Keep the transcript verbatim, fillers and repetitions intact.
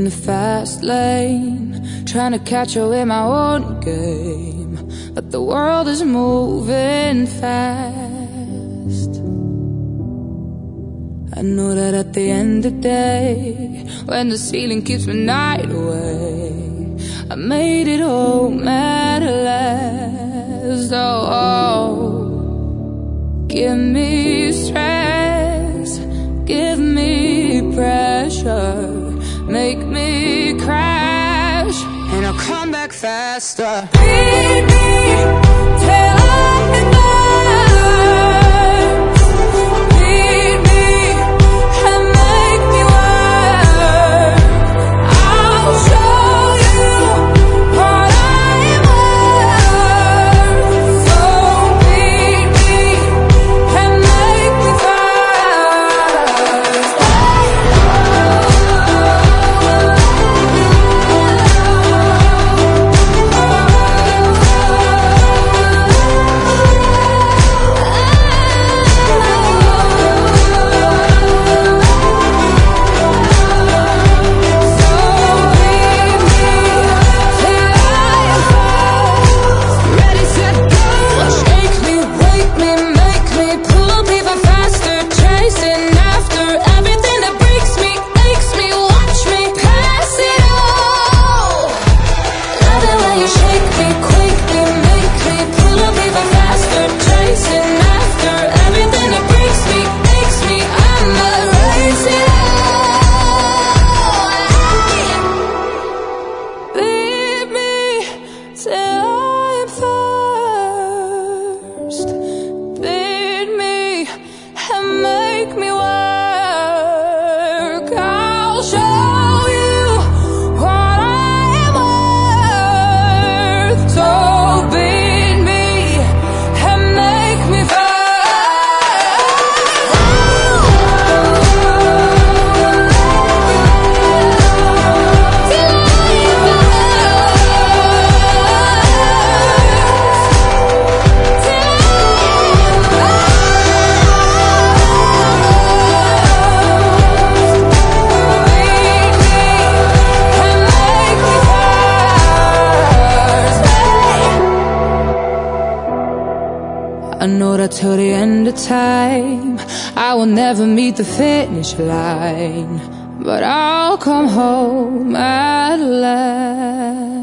the fast lane, trying to catch up with my own game, but the world is moving fast. I know that at the end of the day, when the ceiling keeps my night away, I made it home at last. Oh, oh, give me stress, give me pressure, make me crash, and I'll come back faster. Beat me till I'm burst. Beat me and make me work. I'll show you what I am worth. So beat me and make me first. I know that till the end of time I will never meet the finish line, but I'll come home at last.